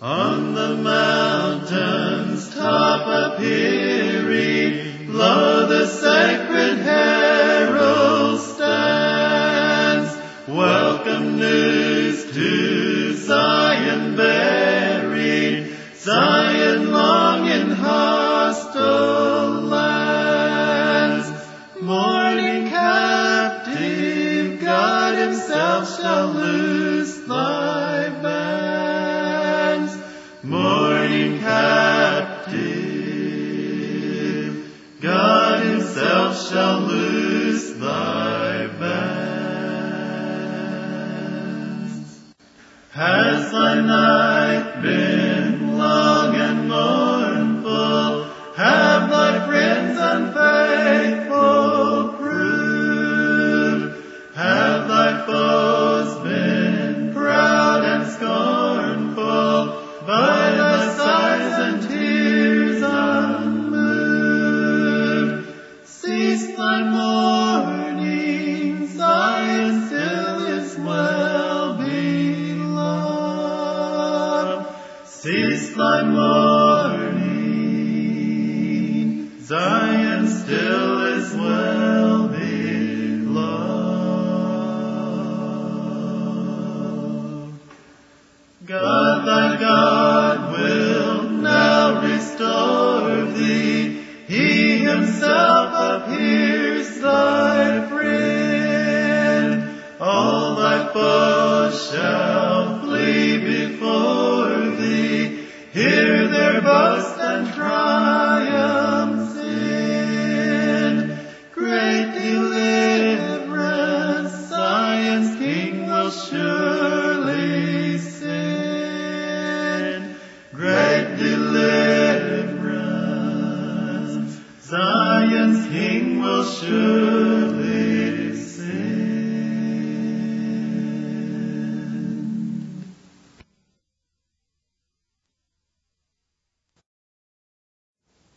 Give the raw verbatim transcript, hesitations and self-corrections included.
On the mountain's top appearing, lo, the sacred herald stands. Welcome news to Zion bearing, Zion long in hostile lands. Mourning captive, God himself shall loose thy bands. Mourning captive, God himself shall loose thy bands. Has thy night been long and mournful? Have thy friends unfaithful proved? Have thy foes been proud and scornful, by thy sighs and tears unmoved? Cease thy mourning, Zion still is well beloved. Cease thy mourning, Zion still is well beloved. God thy God will now restore thee. He himself appears thy friend. All thy foes shall flee before thee. Hear their boast and triumphs in. Great deliverance, Zion's King will surely send. Great deliverance, Zion's King will surely